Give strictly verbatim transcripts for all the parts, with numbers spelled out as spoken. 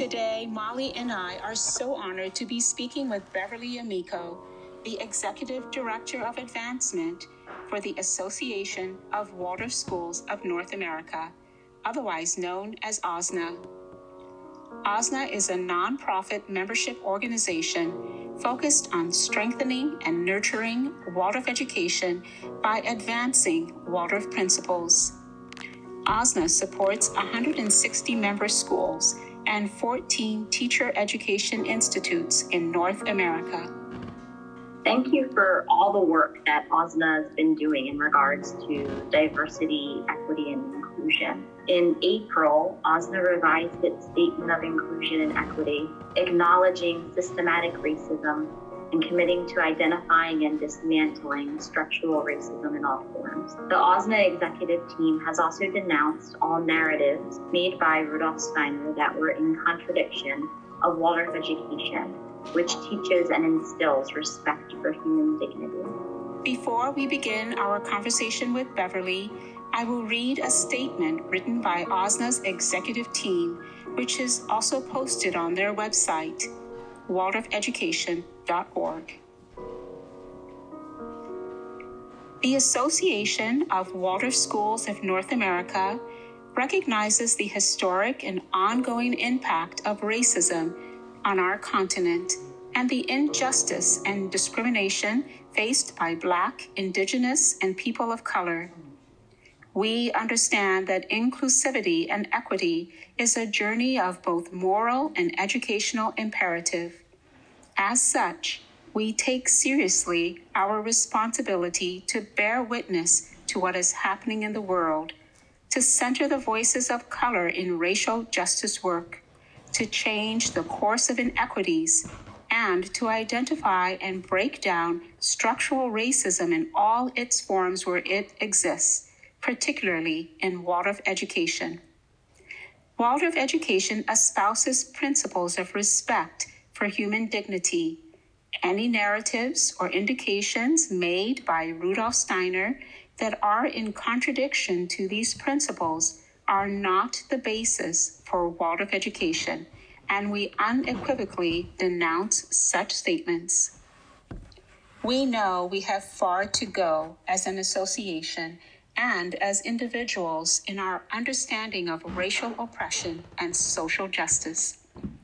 Today, Molly and I are so honored to be speaking with Beverly Amico, the Executive Director of Advancement for the Association of Waldorf Schools of North America, otherwise known as O S N A. O S N A is a nonprofit membership organization focused on strengthening and nurturing Waldorf education by advancing Waldorf principles. O S N A supports one hundred sixty member schools and fourteen teacher education institutes in North America. Thank you for all the work that O S N A has been doing in regards to diversity, equity, and inclusion. In April, O S N A revised its Statement of Inclusion and Equity, acknowledging systematic racism and committing to identifying and dismantling structural racism in all forms. The O S N A executive team has also denounced all narratives made by Rudolf Steiner that were in contradiction of Waldorf education, which teaches and instills respect for human dignity. Before we begin our conversation with Beverly, I will read a statement written by O S N A's executive team, which is also posted on their website, waldorf education dot org. The Association of Waldorf Schools of North America recognizes the historic and ongoing impact of racism on our continent and the injustice and discrimination faced by Black, Indigenous, and people of color. We understand that inclusivity and equity is a journey of both moral and educational imperative. As such, we take seriously our responsibility to bear witness to what is happening in the world, to center the voices of color in racial justice work, to change the course of inequities, and to identify and break down structural racism in all its forms where it exists, particularly in Waldorf education. Waldorf education espouses principles of respect for human dignity. Any narratives or indications made by Rudolf Steiner that are in contradiction to these principles are not the basis for Waldorf education, and we unequivocally denounce such statements. We know we have far to go as an association and as individuals in our understanding of racial oppression and social justice.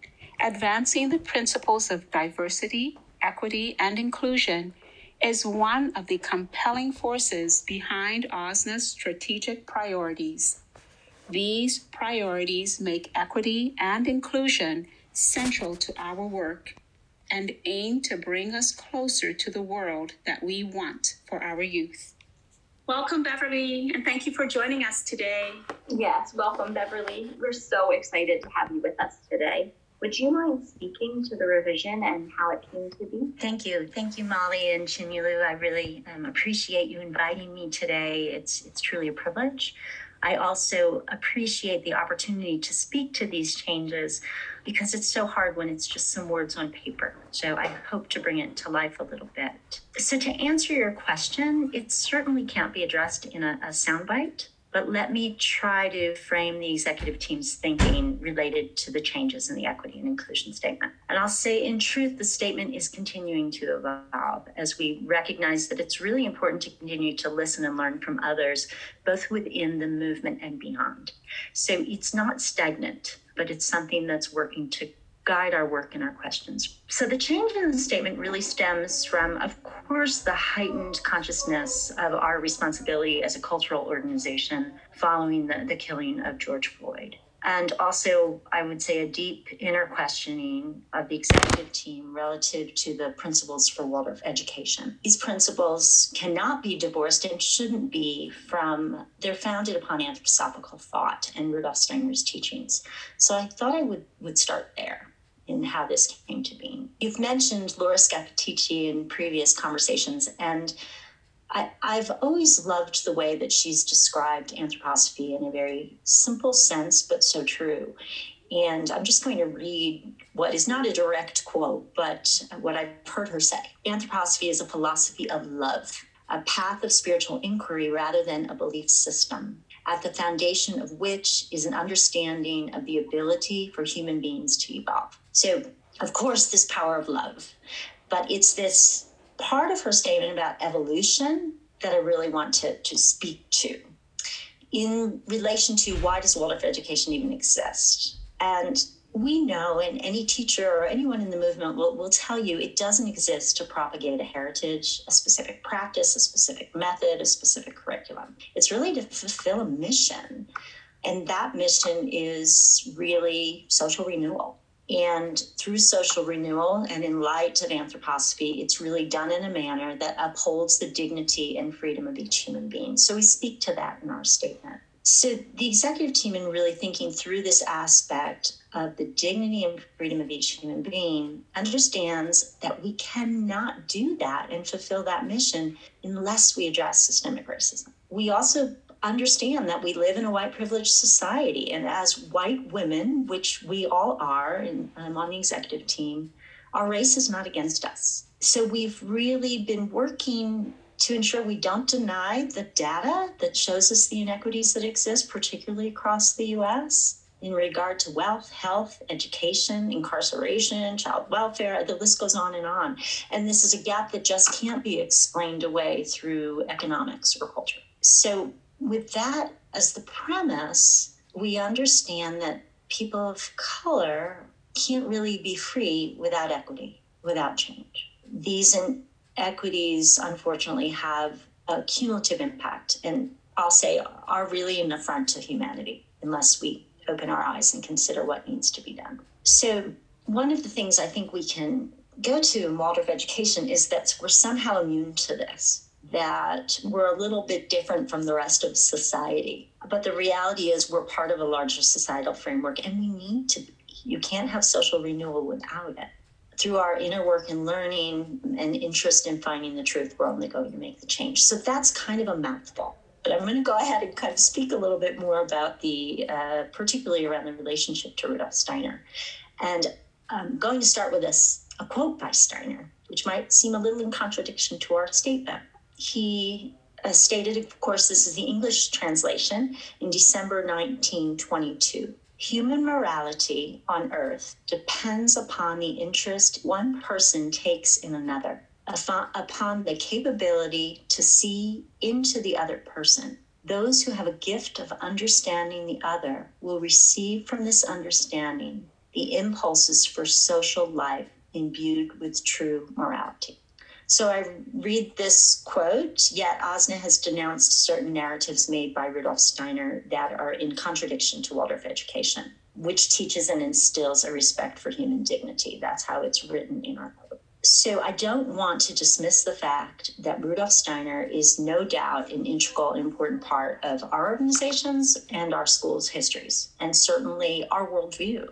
Advancing the principles of diversity, equity, and inclusion is one of the compelling forces behind O S N A's strategic priorities. These priorities make equity and inclusion central to our work and aim to bring us closer to the world that we want for our youth. Welcome, Beverly, and thank you for joining us today. Yes, welcome, Beverly. We're so excited to have you with us today. Would you mind speaking to the revision and how it came to be? Thank you. Thank you, Molly and Chinulu. I really um, appreciate you inviting me today. It's, it's truly a privilege. I also appreciate the opportunity to speak to these changes because it's so hard when it's just some words on paper. So I hope to bring it to life a little bit. So to answer your question, it certainly can't be addressed in a, a soundbite, but let me try to frame the executive team's thinking related to the changes in the equity and inclusion statement. And I'll say, in truth, the statement is continuing to evolve as we recognize that it's really important to continue to listen and learn from others, both within the movement and beyond. So it's not stagnant, but it's something that's working to guide our work and our questions. So the change in the statement really stems from, of course, the heightened consciousness of our responsibility as a cultural organization following the, the killing of George Floyd. And also, I would say, a deep inner questioning of the executive team relative to the principles for Waldorf education. These principles cannot be divorced and shouldn't be from, they're founded upon anthroposophical thought and Rudolf Steiner's teachings. So I thought I would, would start there in how this came to being. You've mentioned Laura Scappaticci in previous conversations, and I, I've always loved the way that she's described anthroposophy in a very simple sense, but so true. And I'm just going to read what is not a direct quote, but what I've heard her say. Anthroposophy is a philosophy of love, a path of spiritual inquiry rather than a belief system. at the foundation of which is an understanding of the ability for human beings to evolve. So, of course, this power of love, but it's this part of her statement about evolution that I really want to, to speak to in relation to why does Waldorf education even exist? And we know, and any teacher or anyone in the movement will, will tell you, it doesn't exist to propagate a heritage, a specific practice, a specific method, a specific curriculum. It's really to fulfill a mission. And that mission is really social renewal. And through social renewal and in light of anthroposophy, it's really done in a manner that upholds the dignity and freedom of each human being. So we speak to that in our statement. So the executive team, in really thinking through this aspect of the dignity and freedom of each human being, understands that we cannot do that and fulfill that mission unless we address systemic racism. We also understand that we live in a white privileged society, and as white women, which we all are, and I'm on the executive team, our race is not against us. So we've really been working to ensure we don't deny the data that shows us the inequities that exist, particularly across the U S, in regard to wealth, health, education, incarceration, child welfare, the list goes on and on. And this is a gap that just can't be explained away through economics or culture. So with that as the premise, we understand that people of color can't really be free without equity, without change. These inequities, unfortunately, have a cumulative impact, and I'll say are really an affront to humanity unless we open our eyes and consider what needs to be done. So one of the things I think we can go to in Waldorf education is that we're somehow immune to this, that we're a little bit different from the rest of society. But the reality is we're part of a larger societal framework, and we need to be. You can't have social renewal without it. Through our inner work and learning and interest in finding the truth, we're only going to make the change. So that's kind of a mouthful. But I'm going to go ahead and kind of speak a little bit more about the, uh, particularly around the relationship to Rudolf Steiner. And I'm going to start with a, a quote by Steiner, which might seem a little in contradiction to our statement. He uh, stated, of course, this is the English translation, in December nineteen twenty-two. Human morality on earth depends upon the interest one person takes in another, upon the capability to see into the other person. Those who have a gift of understanding the other will receive from this understanding the impulses for social life imbued with true morality. So I read this quote, yet OSNA has denounced certain narratives made by Rudolf Steiner that are in contradiction to Waldorf education, which teaches and instills a respect for human dignity. That's how it's written in our quote. So I don't want to dismiss the fact that Rudolf Steiner is no doubt an integral and important part of our organizations and our schools' histories, and certainly our worldview.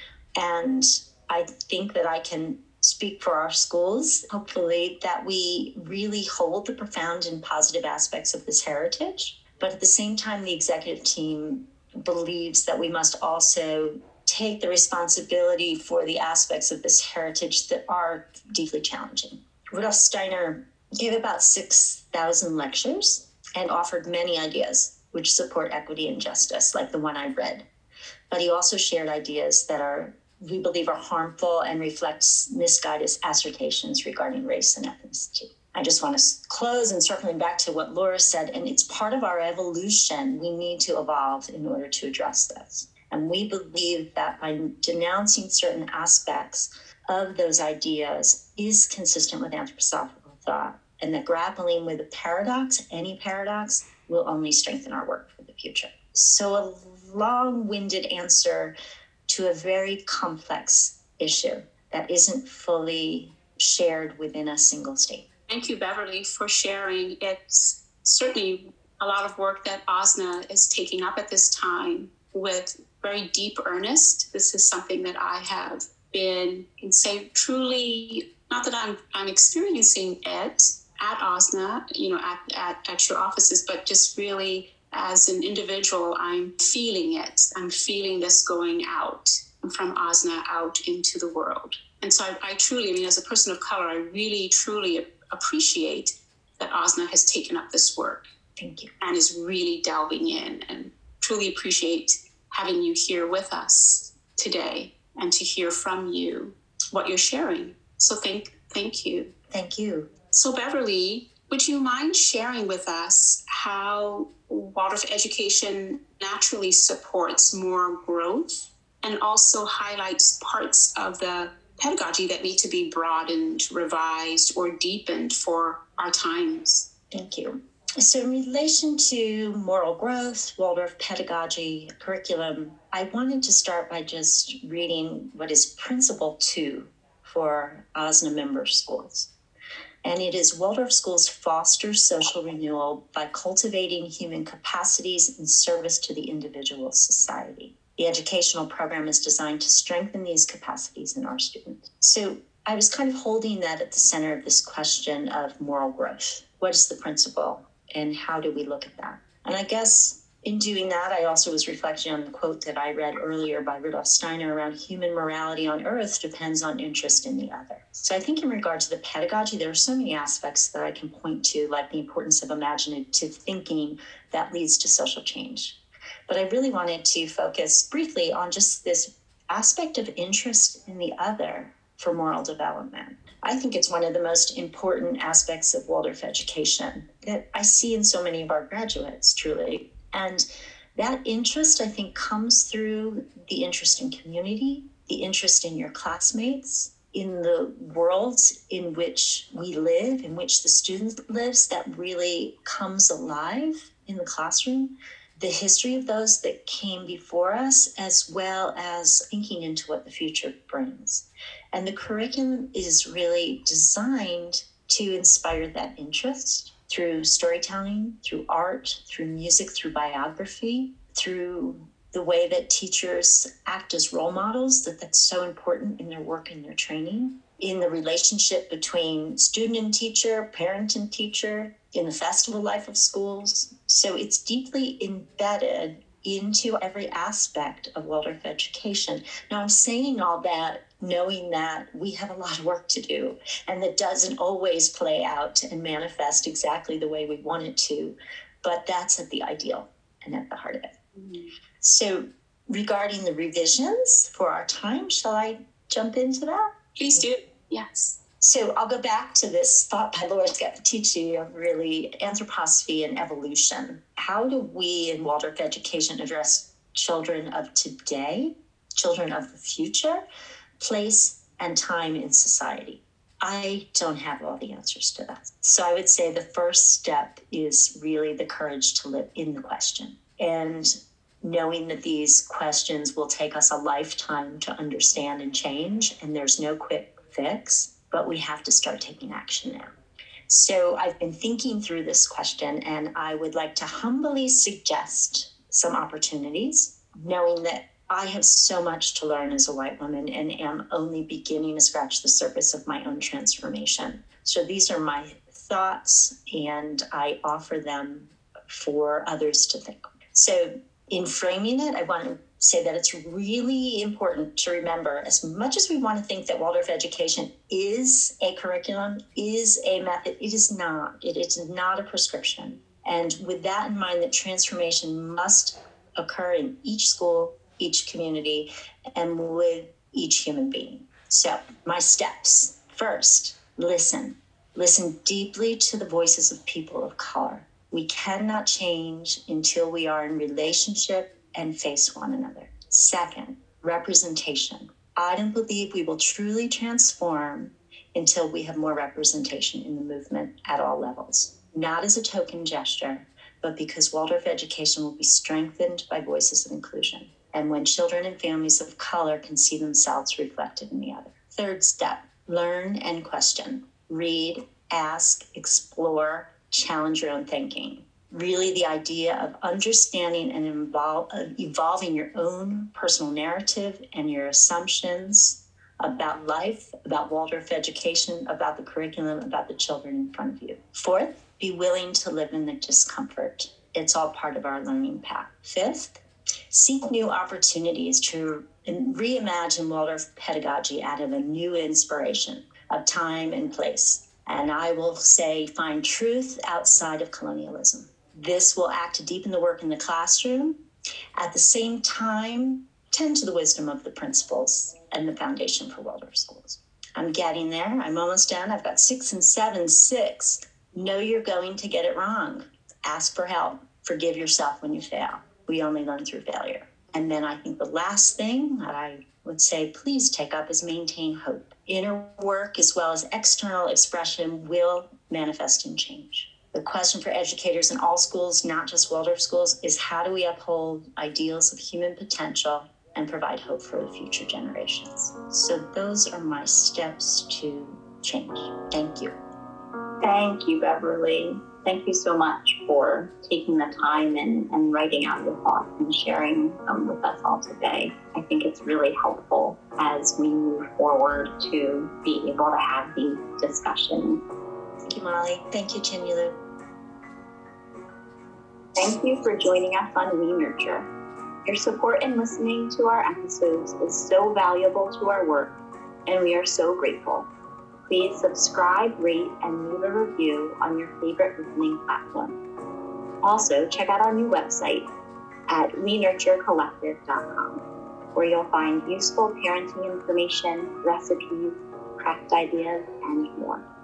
And I think that I can speak for our schools, hopefully, that we really hold the profound and positive aspects of this heritage. But at the same time, the executive team believes that we must also take the responsibility for the aspects of this heritage that are deeply challenging. Rudolf Steiner gave about six thousand lectures and offered many ideas which support equity and justice, like the one I read. But he also shared ideas that are we believe are harmful and reflects misguided assertions regarding race and ethnicity. I just want to close and circling back to what Laura said, and it's part of our evolution. We need to evolve in order to address this. And we believe that by denouncing certain aspects of those ideas is consistent with anthroposophical thought, and that grappling with a paradox, any paradox, will only strengthen our work for the future. So a long-winded answer to a very complex issue that isn't fully shared within a single state. Thank you, Beverly, for sharing. It's certainly a lot of work that OSNA is taking up at this time with very deep earnest. This is something that I have been, can say truly, not that I'm I'm experiencing it at OSNA, you know, at, at, at your offices, but just really as an individual, I'm feeling it. I'm feeling this going out from OSNA out into the world. And so I, I truly, I mean, as a person of color, I really, truly appreciate that OSNA has taken up this work. Thank you. And is really delving in, and truly appreciate having you here with us today and to hear from you what you're sharing. So thank, thank you. Thank you. So Beverly, would you mind sharing with us how Waldorf education naturally supports moral growth and also highlights parts of the pedagogy that need to be broadened, revised, or deepened for our times? Thank you. So in relation to moral growth, Waldorf pedagogy, curriculum, I wanted to start by just reading what is Principle two for O S N A member schools. And it is Waldorf schools foster social renewal by cultivating human capacities in service to the individual society. The educational program is designed to strengthen these capacities in our students. So I was kind of holding that at the center of this question of moral growth. What is the principle and how do we look at that? And I guess in doing that, I also was reflecting on the quote that I read earlier by Rudolf Steiner around human morality on earth depends on interest in the other. So I think in regard to the pedagogy, there are so many aspects that I can point to, like the importance of imaginative thinking that leads to social change. But I really wanted to focus briefly on just this aspect of interest in the other for moral development. I think it's one of the most important aspects of Waldorf education that I see in so many of our graduates, truly. And that interest, I think, comes through the interest in community, the interest in your classmates, in the worlds in which we live, in which the student lives, that really comes alive in the classroom, the history of those that came before us, as well as thinking into what the future brings. And the curriculum is really designed to inspire that interest through storytelling, through art, through music, through biography, through the way that teachers act as role models, that that's so important in their work and their training, in the relationship between student and teacher, parent and teacher, in the festival life of schools. So it's deeply embedded into every aspect of Waldorf education. Now, I'm saying all that knowing that we have a lot of work to do, and that doesn't always play out and manifest exactly the way we want it to, but that's at the ideal and at the heart of it. Mm-hmm. So regarding the revisions for our time, shall I jump into that? Please do. Yes. So I'll go back to this thought by Laura Scappaticci of really anthroposophy and evolution. How do we in Waldorf education address children of today, children of the future, place and time in society? I don't have all the answers to that. So I would say the first step is really the courage to live in the question, and knowing that these questions will take us a lifetime to understand and change, and there's no quick fix, but we have to start taking action now. So I've been thinking through this question, and I would like to humbly suggest some opportunities, knowing that I have so much to learn as a white woman and am only beginning to scratch the surface of my own transformation. So these are my thoughts, and I offer them for others to think. So in framing it, I want to say that it's really important to remember, as much as we want to think that Waldorf education is a curriculum, is a method, it is not. It is not a prescription. And with that in mind, that transformation must occur in each school, each community, and with each human being. So my steps. First, listen. Listen deeply to the voices of people of color. We cannot change until we are in relationship and face one another. Second, representation. I don't believe we will truly transform until we have more representation in the movement at all levels. Not as a token gesture, but because Waldorf education will be strengthened by voices of inclusion, and when children and families of color can see themselves reflected in the other. Third step, learn and question. Read, ask, explore, challenge your own thinking. Really the idea of understanding and involve, uh, evolving your own personal narrative and your assumptions about life, about Waldorf education, about the curriculum, about the children in front of you. Fourth, be willing to live in the discomfort. It's all part of our learning path. Fifth, seek new opportunities to reimagine Waldorf pedagogy out of a new inspiration of time and place. And I will say, find truth outside of colonialism. This will act to deepen the work in the classroom. At the same time, tend to the wisdom of the principals and the Foundation for Waldorf Schools. I'm getting there. I'm almost done. I've got six and seven. Six, know you're going to get it wrong. Ask for help. Forgive yourself when you fail. We only learn through failure. And then I think the last thing that I would say, please take up is maintain hope. Inner work as well as external expression will manifest in change. The question for educators in all schools, not just Waldorf schools, is how do we uphold ideals of human potential and provide hope for the future generations? So those are my steps to change. Thank you. Thank you, Beverly. Thank you so much for taking the time and, and writing out your thoughts and sharing them with us all today. I think it's really helpful as we move forward to be able to have these discussions. Thank you, Molly. Thank you, Chinyilu. Thank you for joining us on We Nurture. Your support in listening to our episodes is so valuable to our work, and we are so grateful. Please subscribe, rate, and leave a review on your favorite listening platform. Also, check out our new website at we nurture collective dot com, where you'll find useful parenting information, recipes, craft ideas, and more.